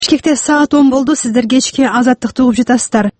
Бишкекте саат 10 болду. Сиздер кечки Азаттыкты угуп жатасыздар.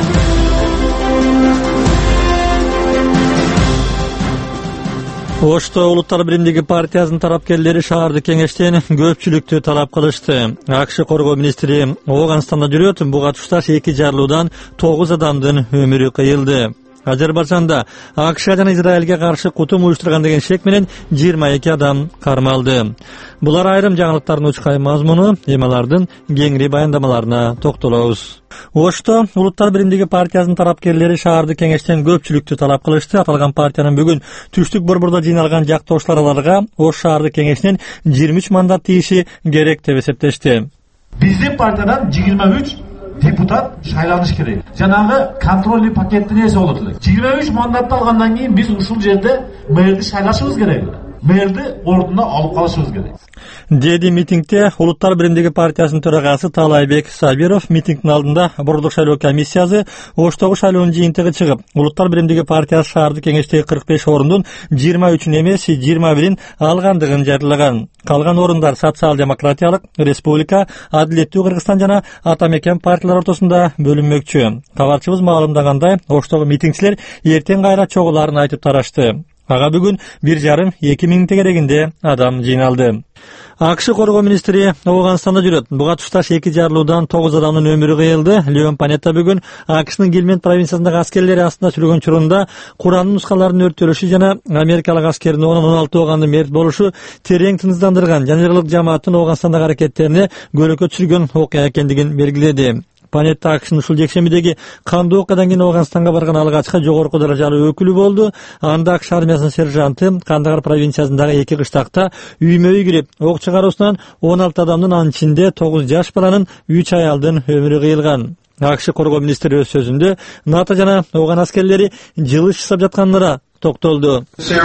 Ошто Улуттар биримдиги партиясынын тарапкерлери шаарды кеңештен көпчүлүктү талап кылышты. АКШ коргоо министри Ооганстанда жүрөт. Буга тушташ 2 жарылуудан 9 адамдын өмүрү кыйылды. Азербайжанда АКШ жана Израилге каршы кутум уюштурган деген шек менен 22 адам кармалды. Булар айрым жаңылыктардын учкай мазмуну, эмалардын кеңири баяндамаларына токтолобуз. Ошто Улуттар биримдиги партиясынын тарапкерлери шаарды кеңештен көпчүлүктү талап кылышты. Аталган партиянын бүгүн түштүк борбордо жыйналган жактоошулар аларга Ош шаарды кеңешинен 23 мандат тийиши керек деп эсептешти. Биздин партиядан 23 депутат шайланыш керек. Жанагы контрольный пакеттин эси болот эле. 23 мандатты алгандан кийин биз ушул жерде мэрди шайлашыбыз керек. Мэрди ордуна алып калышыбыз керек. Деди митингде Улуттар биримдиги партиясынын төрагасы Талайбек Сабиров митингдин алдында борбордук шайлоо комиссиясы Оштогу шайлоонун жыйынтыгы чыгып, Улуттар биримдиги партиясы шаарды кеңештеги 45 орундун 23-ün эмес 21-ин алгандыгын жарыялаган. Калган орундар социал-демократиялык, республика, адилеттүү Кыргызстан жана ата мекен партиялар ортосунда бөлүнмөкчү. Кабарчыбыз маалымдагандай, Оштогу митингчилер эртең кайра чогуларын айтып тарашты. Ага бүгүн 1,5-2 миң тегерегинде адам жыйналды. АКШ коргоо министри Ооганстанда жүрөт. Буга тушташ 2 жарылуудан 9 адамдын өмүрү кыйылды. Леон Панетта бүгүн АКШнын Гилмент провинциясындагы аскерлери астында сүргөн чурунда Курандын нускаларынын өрттөлүшү жана америкалык аскердин 16 оогандын мерт болушу терең тынчсыздандырган жаныбарлык жамааттын Ооганстандагы аракеттерине көлөкө түшүргөн окуя экендигин белгиледи. Панетта АКШнын ушул жекшембидеги кандуу окуядан кийин Ооганстанга барган алгачкы жогорку даражалуу өкүлү болду. Анда АКШ армиясынын сержанты Кандагар провинциясындагы 2 кыштакта үймө-үй кирип, ок чыгаруусунан 16 адамдын, анын ичинде 9 жаш баланын, 3 аялдын өмүрү кыйылган. АКШ коргоо министри өз сөзүндө НАТО жана Ооган аскерлери жылыш жасап жатканына токтолду.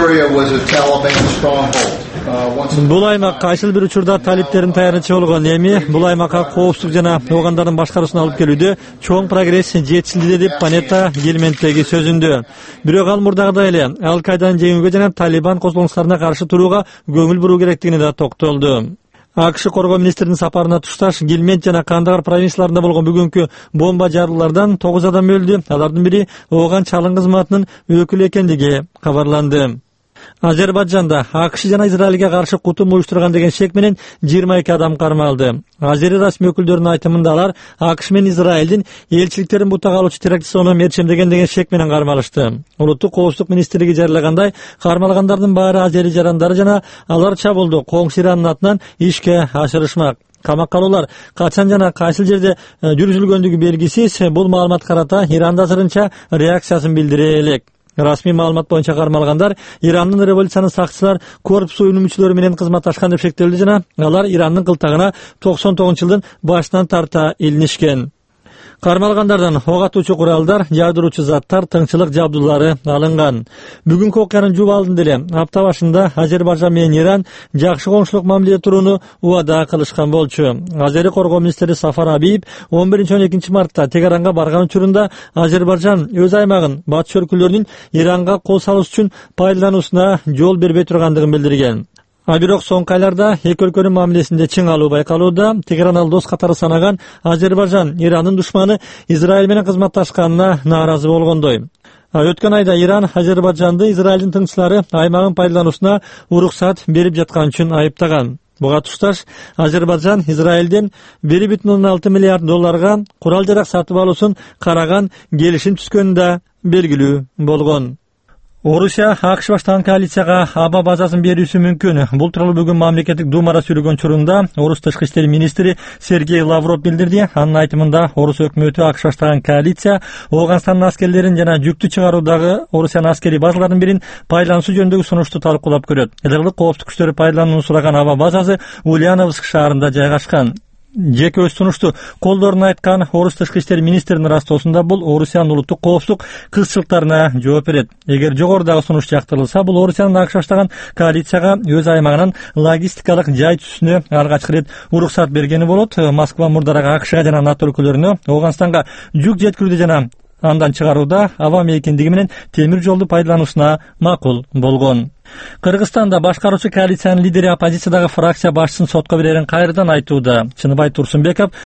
Бул аймак кайсыл бир учурда талиптердин таянычы болгон, эми бул аймакка коопсуздук жана оогандардын башкаруусун алып келүүдө чоң прогресс жетишилди деп Панетта Гилменттеги сөзүндө. Бирок ал мурдагыдай эле Ал-Кайданы жеңүүгө жана Талибан козголуңчуларына каршы турууга көңүл буруу керектигине да токтолду. АКШ коргоо министринин сапарына тушташ Гилмент жана Кандагар провинцияларында болгон бүгүнкү бомба жарылуулардан 9 адам өлдү. Алардын бири Ооган чалым кызматынын өкүлү экендиги кабарланды. Азербайжанда АКШ жана Израилге каршы кутум уюштурган деген шек менен 22 адам кармалды. Азери расмий өкүлдөрүнүн айтымында алар АКШ менен Израилдин элчиликтерин бутак алуучу террорчуну мерчемдеген деген шек менен кармалышты. Улуттук коопсуздук министрлиги жарыялагандай, кармалгандардын баары азери жарандары жана алар чабуулду коңшу Ирандын атынан ишке ашырышмак. Камакка алуулар качан жана кайсыл жерде жүргүзүлгөндүгү белгисиз. Бул маалымат карата Иран да азырынча реакциясын билдире элек. Расмий маалымат боюнча кармалгандар Ирандын революциянын сакчылар корпусу мүчөлөрү менен кызматташкан деп шектелди жана алар Ирандын кылтагына 99-жылдын башынан тарта илинишкен. Кармалгандардан ок атуучу куралдар, жардыруучу заттар, тыңчылык жабдуулары алынган. Бүгүнкү окуянын жуп алдында эле апта башында Азербайжан менен Иран жакшы коңшулук мамиледе турууну убада кылышкан болчу. Азери коргоо министри Сафар Абиев 11-12 мартта Тегеранга барган учурунда Азербайжан өз аймагын батыш өлкөлөрүнүн Иранга кол салыш үчүн пайдалануусуна жол бербей тургандыгын билдирген. Бирок соңку айларда эки өлкөнүн мамилесинде чың алуу байкалууда. Тегеран ал дос катары санаган Азербайжан Ирандын душманы Израиль менен кызматташканына нааразы болгондой. Өткөн айда Иран Азербайжанды Израилдин тыңчылары аймагын пайдалануусуна уруксат берип жаткан үчүн айыптаган. Буга тушташ Азербайжан Израилден 1,6 миллиард долларга курал жарак сатып алуусун караган келишим түзгөнү да белгилүү болгон. Орусия АКШ баштаган коалицияга аба базасын берүүсү мүмкүн. Бул тууралуу бүгүн мамлекеттик думада сүйлөгөн чорунда Орус тышкы иштер министри Сергей Лавров билдирди. Анын айтымында Орус өкмөтү АКШ баштаган коалиция Ооганстандын аскерлерин жана жүктү чыгаруудагы Орусиянын аскери базаларынын бирин пайдалануусу жөнүндөгү сунушту талкуулап көрөт. Элдик коопсуздук күчтөрү пайдаланууну сураган аба базасы Ульяновск шаарында жайгашкан. Жеке өз сунушту колдоруна айткан Орус тышкы иштер министринин растоосунда бул Орусиянын улуттук коопсуздук кызчылыктарына жооп берет. Эгер жогорудагы сунуш жактырылса, бул Орусиянын АКШ баштаган коалицияга өз аймагынын логистикалык жай түзүүсүнө алгачкы ирет уруксат бергени болот. Москва мурдараак АКШга жана НАТО өлкөлөрүнө Ооганстанга жүк жеткирүүдө жана андан чыгарууда аба мейкиндиги менен темир жолду пайдалануусуна макул болгон. Кыргызстанда башкаруучу коалициянын лидери оппозициядагы фракция башчысын сотко берерин кайрадан айтууда. Чыныбай Турсунбеков